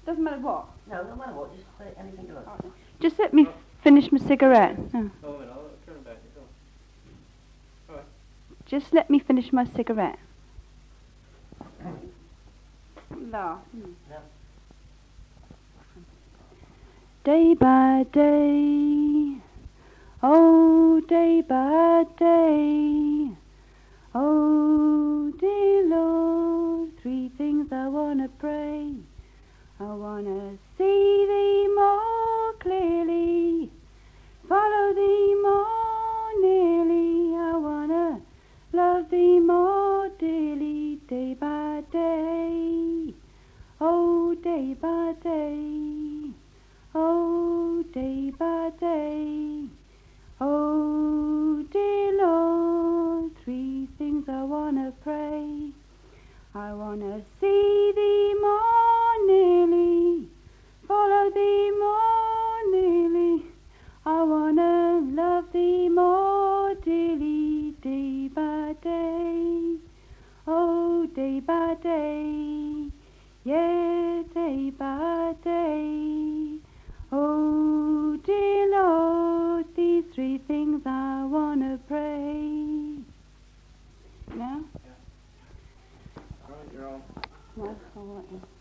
Doesn't matter what. No, no matter what, just play anything you like. Right. Just let me finish my cigarette. Oh. Oh, a minute, I'll turn it back. It's on. All right. Just let me finish my cigarette. No. No. Day by day, oh, day by day, oh, dear Lord, three things I want to pray. I want to see Thee more clearly, follow Thee more nearly. I want to love Thee more dearly, day by day, oh, day by day, oh, day by day, oh, dear Lord, three things I want to pray. I want to see Thee more nearly, follow Thee more nearly. I want to love Thee more dearly, day by day, oh, day by day, yeah, day by day. Oh, dear Lord, these three things I want to pray. Now? All right, you're on. No, all right.